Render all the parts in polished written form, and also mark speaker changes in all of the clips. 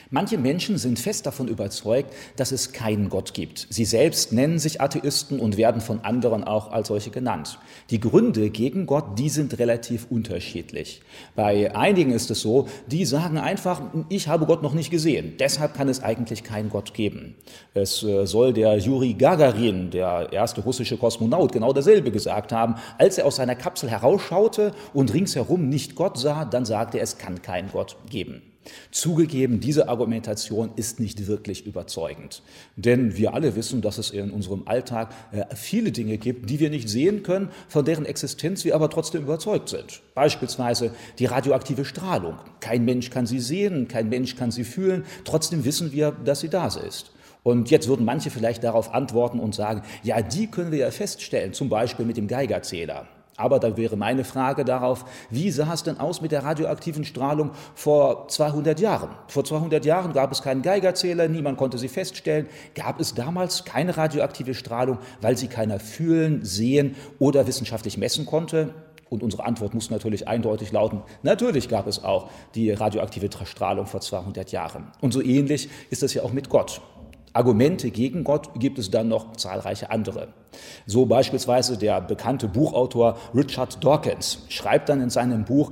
Speaker 1: Manche Menschen sind fest davon überzeugt, dass es keinen Gott gibt. Sie selbst nennen sich Atheisten und werden von anderen auch als solche genannt. Die Gründe gegen Gott, die sind relativ unterschiedlich. Bei einigen ist es so, die sagen einfach, ich habe Gott noch nicht gesehen, deshalb kann es eigentlich keinen Gott geben. Es soll der Juri Gagarin, der erste russische Kosmonaut, genau dasselbe gesagt haben. Als er aus seiner Kapsel herausschaute und ringsherum nicht Gott sah, dann sagte er, es kann keinen Gott geben. Zugegeben, diese Argumentation ist nicht wirklich überzeugend. Denn wir alle wissen, dass es in unserem Alltag viele Dinge gibt, die wir nicht sehen können, von deren Existenz wir aber trotzdem überzeugt sind. Beispielsweise die radioaktive Strahlung. Kein Mensch kann sie sehen, kein Mensch kann sie fühlen, trotzdem wissen wir, dass sie da ist. Und jetzt würden manche vielleicht darauf antworten und sagen, ja, die können wir ja feststellen, zum Beispiel mit dem Geigerzähler. Aber da wäre meine Frage darauf, wie sah es denn aus mit der radioaktiven Strahlung vor 200 Jahren? Vor 200 Jahren gab es keinen Geigerzähler, niemand konnte sie feststellen. Gab es damals keine radioaktive Strahlung, weil sie keiner fühlen, sehen oder wissenschaftlich messen konnte? Und unsere Antwort muss natürlich eindeutig lauten, natürlich gab es auch die radioaktive Strahlung vor 200 Jahren. Und so ähnlich ist es ja auch mit Gott. Argumente gegen Gott gibt es dann noch zahlreiche andere. So beispielsweise der bekannte Buchautor Richard Dawkins schreibt dann in seinem Buch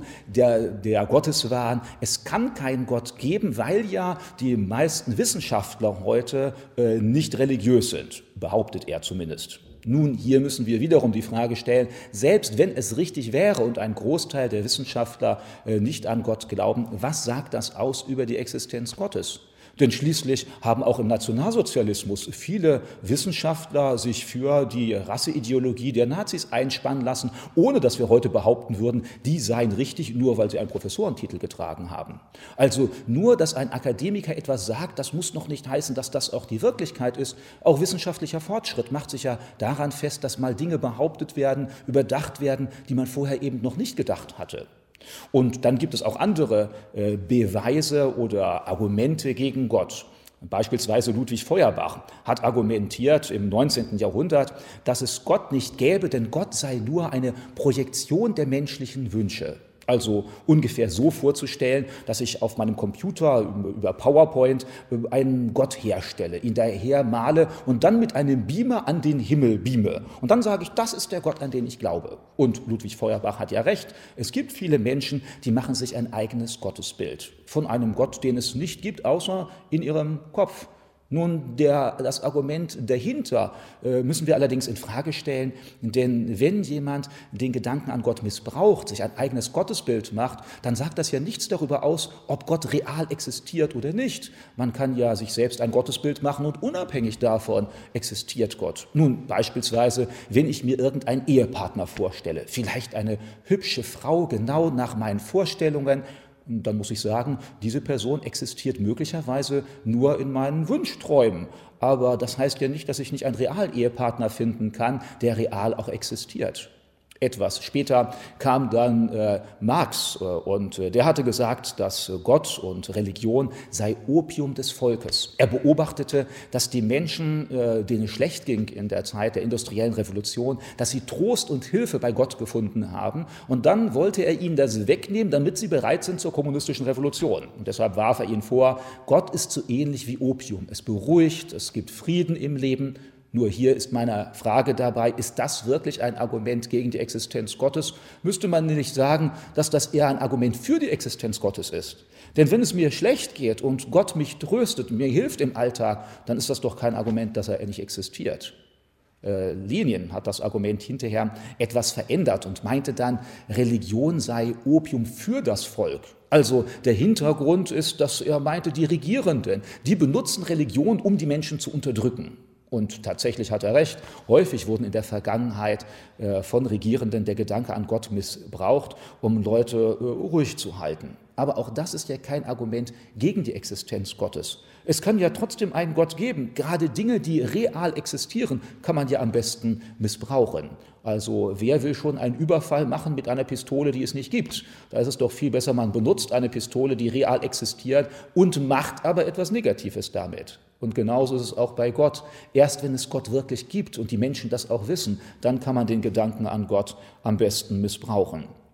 Speaker 1: Der Gotteswahn, es kann keinen Gott geben, weil ja die meisten Wissenschaftler heute nicht religiös sind, behauptet er zumindest. Nun, hier müssen wir wiederum die Frage stellen, selbst wenn es richtig wäre und ein Großteil der Wissenschaftler nicht an Gott glauben, was sagt das aus über die Existenz Gottes? Denn schließlich haben auch im Nationalsozialismus viele Wissenschaftler sich für die Rasseideologie der Nazis einspannen lassen, ohne dass wir heute behaupten würden, die seien richtig, nur weil sie einen Professorentitel getragen haben. Also nur, dass ein Akademiker etwas sagt, das muss noch nicht heißen, dass das auch die Wirklichkeit ist. Auch wissenschaftlicher Fortschritt macht sich ja daran fest, dass mal Dinge behauptet werden, überdacht werden, die man vorher eben noch nicht gedacht hatte. Und dann gibt es auch andere Beweise oder Argumente gegen Gott. Beispielsweise Ludwig Feuerbach hat argumentiert im 19. Jahrhundert, dass es Gott nicht gäbe, denn Gott sei nur eine Projektion der menschlichen Wünsche. Also ungefähr so vorzustellen, dass ich auf meinem Computer über PowerPoint einen Gott herstelle, ihn daher male und dann mit einem Beamer an den Himmel beame. Und dann sage ich, das ist der Gott, an den ich glaube. Und Ludwig Feuerbach hat ja recht, es gibt viele Menschen, die machen sich ein eigenes Gottesbild von einem Gott, den es nicht gibt, außer in ihrem Kopf. Nun, das Argument dahinter müssen wir allerdings in Frage stellen, denn wenn jemand den Gedanken an Gott missbraucht, sich ein eigenes Gottesbild macht, dann sagt das ja nichts darüber aus, ob Gott real existiert oder nicht. Man kann ja sich selbst ein Gottesbild machen und unabhängig davon existiert Gott. Nun, beispielsweise, wenn ich mir irgendeinen Ehepartner vorstelle, vielleicht eine hübsche Frau genau nach meinen Vorstellungen, dann muss ich sagen, diese Person existiert möglicherweise nur in meinen Wunschträumen. Aber das heißt ja nicht, dass ich nicht einen Real-Ehepartner finden kann, der real auch existiert. Etwas später kam dann Marx und der hatte gesagt, dass Gott und Religion sei Opium des Volkes. Er beobachtete, dass die Menschen, denen es schlecht ging in der Zeit der industriellen Revolution, dass sie Trost und Hilfe bei Gott gefunden haben und dann wollte er ihnen das wegnehmen, damit sie bereit sind zur kommunistischen Revolution. Und deshalb warf er ihnen vor, Gott ist so ähnlich wie Opium. Es beruhigt, es gibt Frieden im Leben. Nur hier ist meine Frage dabei, ist das wirklich ein Argument gegen die Existenz Gottes? Müsste man nicht sagen, dass das eher ein Argument für die Existenz Gottes ist? Denn wenn es mir schlecht geht und Gott mich tröstet und mir hilft im Alltag, dann ist das doch kein Argument, dass er nicht existiert. Lenin hat das Argument hinterher etwas verändert und meinte dann, Religion sei Opium für das Volk. Also der Hintergrund ist, dass er meinte, die Regierenden, die benutzen Religion, um die Menschen zu unterdrücken. Und tatsächlich hat er recht, häufig wurden in der Vergangenheit von Regierenden der Gedanke an Gott missbraucht, um Leute ruhig zu halten. Aber auch das ist ja kein Argument gegen die Existenz Gottes. Es kann ja trotzdem einen Gott geben. Gerade Dinge, die real existieren, kann man ja am besten missbrauchen. Also wer will schon einen Überfall machen mit einer Pistole, die es nicht gibt? Da ist es doch viel besser, man benutzt eine Pistole, die real existiert und macht aber etwas Negatives damit. Und genauso ist es auch bei Gott. Erst wenn es Gott wirklich gibt und die Menschen das auch wissen, dann kann man den Gedanken an Gott am besten missbrauchen.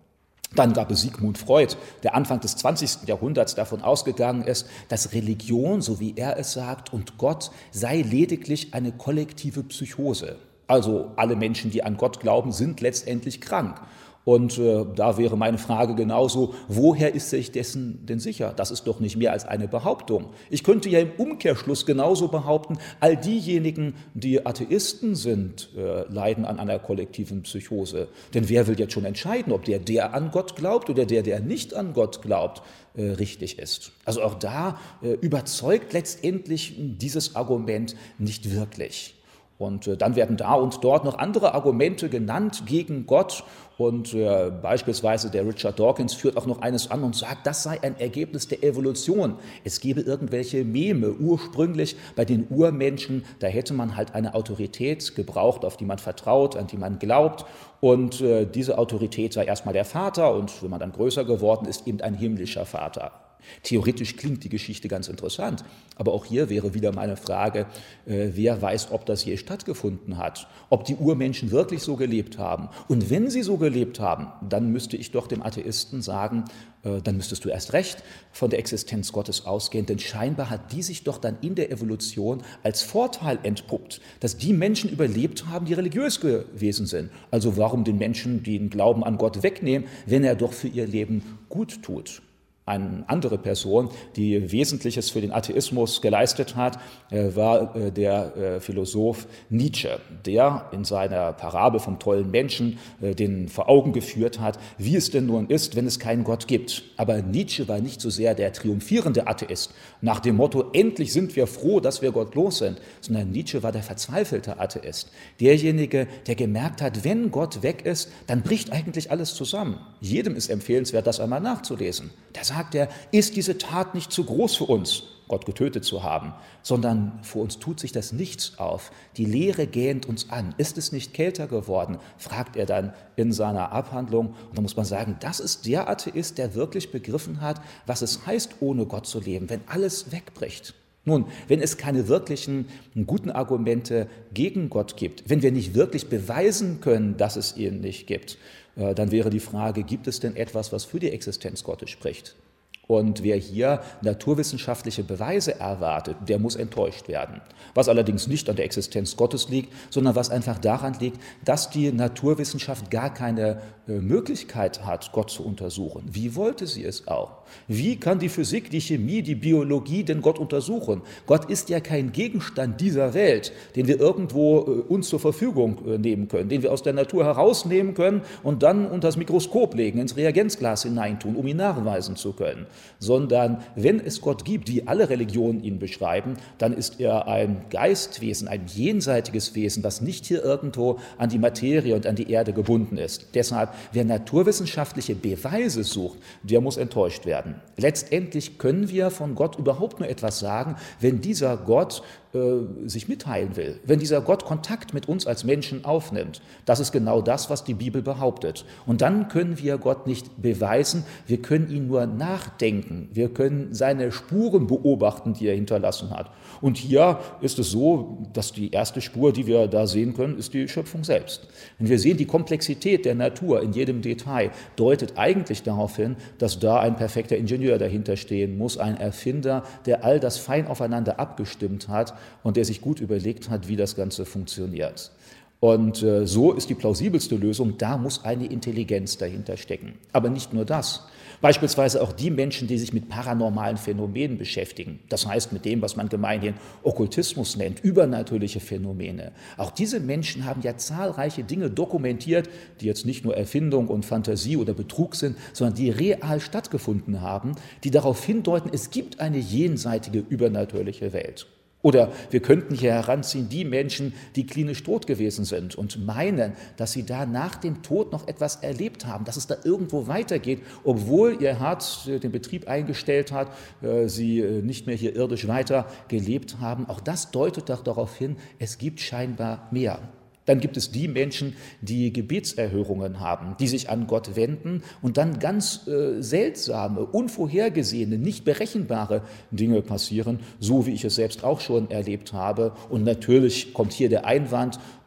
Speaker 1: Dann gab es Sigmund Freud, der Anfang des 20. Jahrhunderts davon ausgegangen ist, dass Religion, so wie er es sagt, und Gott sei lediglich eine kollektive Psychose. Also alle Menschen, die an Gott glauben, sind letztendlich krank. Und da wäre meine Frage genauso, woher ist sich dessen denn sicher? Das ist doch nicht mehr als eine Behauptung. Ich könnte ja im Umkehrschluss genauso behaupten, all diejenigen, die Atheisten sind, leiden an einer kollektiven Psychose. Denn wer will jetzt schon entscheiden, ob der an Gott glaubt oder der nicht an Gott glaubt, richtig ist? Also auch da überzeugt letztendlich dieses Argument nicht wirklich. Und dann werden da und dort noch andere Argumente genannt gegen Gott. Und beispielsweise der Richard Dawkins führt auch noch eines an und sagt, das sei ein Ergebnis der Evolution. Es gebe irgendwelche Meme. Ursprünglich bei den Urmenschen, da hätte man halt eine Autorität gebraucht, auf die man vertraut, an die man glaubt. Und diese Autorität sei erstmal der Vater und wenn man dann größer geworden ist, eben ein himmlischer Vater. Theoretisch klingt die Geschichte ganz interessant, aber auch hier wäre wieder meine Frage, wer weiß, ob das je stattgefunden hat, ob die Urmenschen wirklich so gelebt haben. Und wenn sie so gelebt haben, dann müsste ich doch dem Atheisten sagen, dann müsstest du erst recht von der Existenz Gottes ausgehen, denn scheinbar hat die sich doch dann in der Evolution als Vorteil entpuppt, dass die Menschen überlebt haben, die religiös gewesen sind. Also warum den Menschen den Glauben an Gott wegnehmen, wenn er doch für ihr Leben gut tut? Eine andere Person, die Wesentliches für den Atheismus geleistet hat, war der Philosoph Nietzsche, der in seiner Parabel vom tollen Menschen den vor Augen geführt hat, wie es denn nun ist, wenn es keinen Gott gibt. Aber Nietzsche war nicht so sehr der triumphierende Atheist, nach dem Motto, endlich sind wir froh, dass wir gottlos sind, sondern Nietzsche war der verzweifelte Atheist, derjenige, der gemerkt hat, wenn Gott weg ist, dann bricht eigentlich alles zusammen. Jedem ist empfehlenswert, das einmal nachzulesen. Da sagt er, ist diese Tat nicht zu groß für uns, Gott getötet zu haben, sondern vor uns tut sich das Nichts auf. Die Leere gähnt uns an. Ist es nicht kälter geworden, fragt er dann in seiner Abhandlung. Und da muss man sagen, das ist der Atheist, der wirklich begriffen hat, was es heißt, ohne Gott zu leben, wenn alles wegbricht. Nun, wenn es keine wirklichen guten Argumente gegen Gott gibt, wenn wir nicht wirklich beweisen können, dass es ihn nicht gibt, dann wäre die Frage, gibt es denn etwas, was für die Existenz Gottes spricht? Und wer hier naturwissenschaftliche Beweise erwartet, der muss enttäuscht werden. Was allerdings nicht an der Existenz Gottes liegt, sondern was einfach daran liegt, dass die Naturwissenschaft gar keine Möglichkeit hat, Gott zu untersuchen. Wie wollte sie es auch? Wie kann die Physik, die Chemie, die Biologie denn Gott untersuchen? Gott ist ja kein Gegenstand dieser Welt, den wir irgendwo uns zur Verfügung nehmen können, den wir aus der Natur herausnehmen können und dann unter das Mikroskop legen, ins Reagenzglas hineintun, um ihn nachweisen zu können. Sondern wenn es Gott gibt, wie alle Religionen ihn beschreiben, dann ist er ein Geistwesen, ein jenseitiges Wesen, was nicht hier irgendwo an die Materie und an die Erde gebunden ist. Deshalb, wer naturwissenschaftliche Beweise sucht, der muss enttäuscht werden. Letztendlich können wir von Gott überhaupt nur etwas sagen, wenn dieser Gott sich mitteilen will, wenn dieser Gott Kontakt mit uns als Menschen aufnimmt. Das ist genau das, was die Bibel behauptet. Und dann können wir Gott nicht beweisen, wir können ihn nur nachdenken, wir können seine Spuren beobachten, die er hinterlassen hat. Und hier ist es so, dass die erste Spur, die wir da sehen können, ist die Schöpfung selbst. Wenn wir sehen, die Komplexität der Natur in jedem Detail deutet eigentlich darauf hin, dass da ein perfekter Ingenieur dahinter stehen muss, ein Erfinder, der all das fein aufeinander abgestimmt hat und der sich gut überlegt hat, wie das Ganze funktioniert. Und so ist die plausibelste Lösung, da muss eine Intelligenz dahinter stecken. Aber nicht nur das. Beispielsweise auch die Menschen, die sich mit paranormalen Phänomenen beschäftigen, das heißt mit dem, was man gemeinhin Okkultismus nennt, übernatürliche Phänomene. Auch diese Menschen haben ja zahlreiche Dinge dokumentiert, die jetzt nicht nur Erfindung und Fantasie oder Betrug sind, sondern die real stattgefunden haben, die darauf hindeuten, es gibt eine jenseitige übernatürliche Welt. Oder wir könnten hier heranziehen die Menschen, die klinisch tot gewesen sind und meinen, dass sie da nach dem Tod noch etwas erlebt haben, dass es da irgendwo weitergeht, obwohl ihr Herz den Betrieb eingestellt hat, sie nicht mehr hier irdisch weiter gelebt haben. Auch das deutet doch darauf hin, es gibt scheinbar mehr. Dann gibt es die Menschen, die Gebetserhörungen haben, die sich an Gott wenden und dann ganz seltsame, unvorhergesehene, nicht berechenbare Dinge passieren, so wie ich es selbst auch schon erlebt habe. Und natürlich kommt hier der Einwand,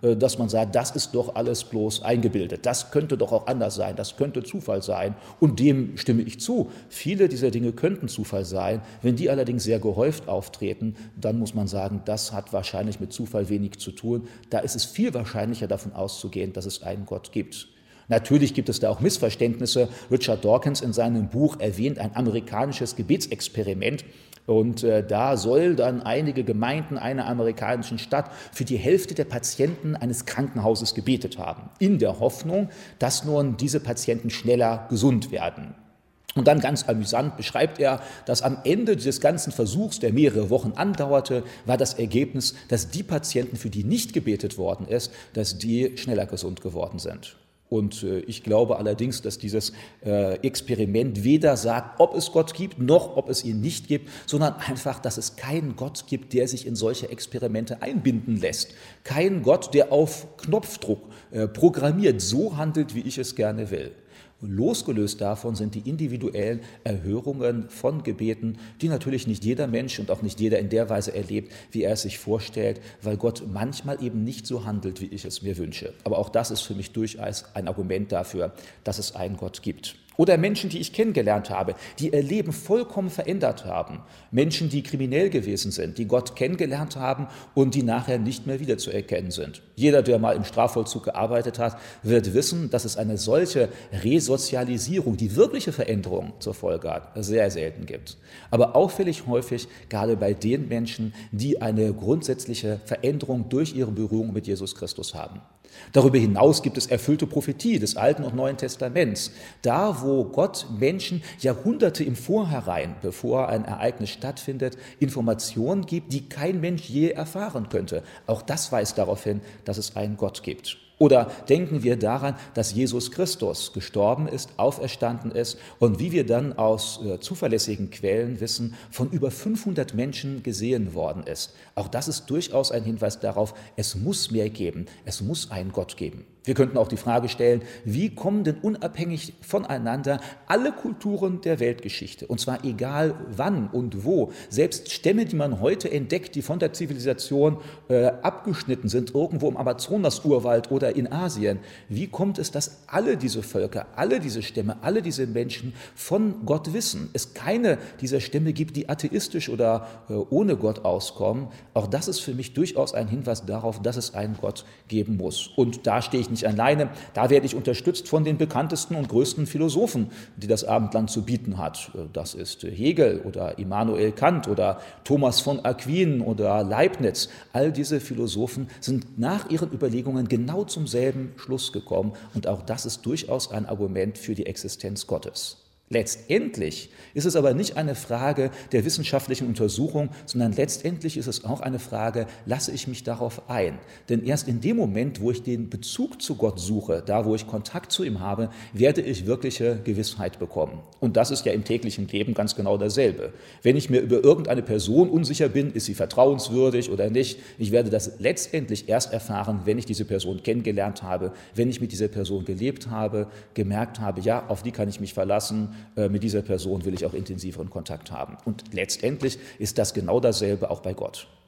Speaker 1: dass man sagt, das ist doch alles bloß eingebildet, das könnte doch auch anders sein, das könnte Zufall sein. Und dem stimme ich zu. Viele dieser Dinge könnten Zufall sein. Wenn die allerdings sehr gehäuft auftreten, dann muss man sagen, das hat wahrscheinlich mit Zufall wenig zu tun. Da ist es viel wahrscheinlicher davon auszugehen, dass es einen Gott gibt. Natürlich gibt es da auch Missverständnisse. Richard Dawkins in seinem Buch erwähnt ein amerikanisches Gebetsexperiment. Und da soll dann einige Gemeinden einer amerikanischen Stadt für die Hälfte der Patienten eines Krankenhauses gebetet haben, in der Hoffnung, dass nun diese Patienten schneller gesund werden. Und dann ganz amüsant beschreibt er, dass am Ende des ganzen Versuchs, der mehrere Wochen andauerte, war das Ergebnis, dass die Patienten, für die nicht gebetet worden ist, dass die schneller gesund geworden sind. Und ich glaube allerdings, dass dieses Experiment weder sagt, ob es Gott gibt, noch ob es ihn nicht gibt, sondern einfach, dass es keinen Gott gibt, der sich in solche Experimente einbinden lässt. Kein Gott, der auf Knopfdruck programmiert so handelt, wie ich es gerne will. Losgelöst davon sind die individuellen Erhörungen von Gebeten, die natürlich nicht jeder Mensch und auch nicht jeder in der Weise erlebt, wie er es sich vorstellt, weil Gott manchmal eben nicht so handelt, wie ich es mir wünsche. Aber auch das ist für mich durchaus ein Argument dafür, dass es einen Gott gibt. Oder Menschen, die ich kennengelernt habe, die ihr Leben vollkommen verändert haben. Menschen, die kriminell gewesen sind, die Gott kennengelernt haben und die nachher nicht mehr wiederzuerkennen sind. Jeder, der mal im Strafvollzug gearbeitet hat, wird wissen, dass es eine solche Resozialisierung, die wirkliche Veränderung zur Folge hat, sehr selten gibt. Aber auffällig häufig, gerade bei den Menschen, die eine grundsätzliche Veränderung durch ihre Berührung mit Jesus Christus haben. Darüber hinaus gibt es erfüllte Prophetie des Alten und Neuen Testaments. Da, wo Gott Menschen Jahrhunderte im Vorhinein, bevor ein Ereignis stattfindet, Informationen gibt, die kein Mensch je erfahren könnte. Auch das weist darauf hin, dass es einen Gott gibt. Oder denken wir daran, dass Jesus Christus gestorben ist, auferstanden ist und wie wir dann aus zuverlässigen Quellen wissen, von über 500 Menschen gesehen worden ist. Auch das ist durchaus ein Hinweis darauf, es muss mehr geben, es muss einen Gott geben. Wir könnten auch die Frage stellen, wie kommen denn unabhängig voneinander alle Kulturen der Weltgeschichte, und zwar egal wann und wo, selbst Stämme, die man heute entdeckt, die von der Zivilisation abgeschnitten sind, irgendwo im Amazonas-Urwald oder in Asien, wie kommt es, dass alle diese Völker, alle diese Stämme, alle diese Menschen von Gott wissen? Es keine dieser Stämme gibt, die atheistisch oder ohne Gott auskommen. Auch das ist für mich durchaus ein Hinweis darauf, dass es einen Gott geben muss. Und da stehe ich nicht alleine, da werde ich unterstützt von den bekanntesten und größten Philosophen, die das Abendland zu bieten hat. Das ist Hegel oder Immanuel Kant oder Thomas von Aquin oder Leibniz. All diese Philosophen sind nach ihren Überlegungen genau zum selben Schluss gekommen und auch das ist durchaus ein Argument für die Existenz Gottes. Letztendlich ist es aber nicht eine Frage der wissenschaftlichen Untersuchung, sondern letztendlich ist es auch eine Frage, lasse ich mich darauf ein? Denn erst in dem Moment, wo ich den Bezug zu Gott suche, da wo ich Kontakt zu ihm habe, werde ich wirkliche Gewissheit bekommen. Und das ist ja im täglichen Leben ganz genau dasselbe. Wenn ich mir über irgendeine Person unsicher bin, ist sie vertrauenswürdig oder nicht, ich werde das letztendlich erst erfahren, wenn ich diese Person kennengelernt habe, wenn ich mit dieser Person gelebt habe, gemerkt habe, ja, auf die kann ich mich verlassen, mit dieser Person will ich auch intensiveren Kontakt haben. Und letztendlich ist das genau dasselbe auch bei Gott.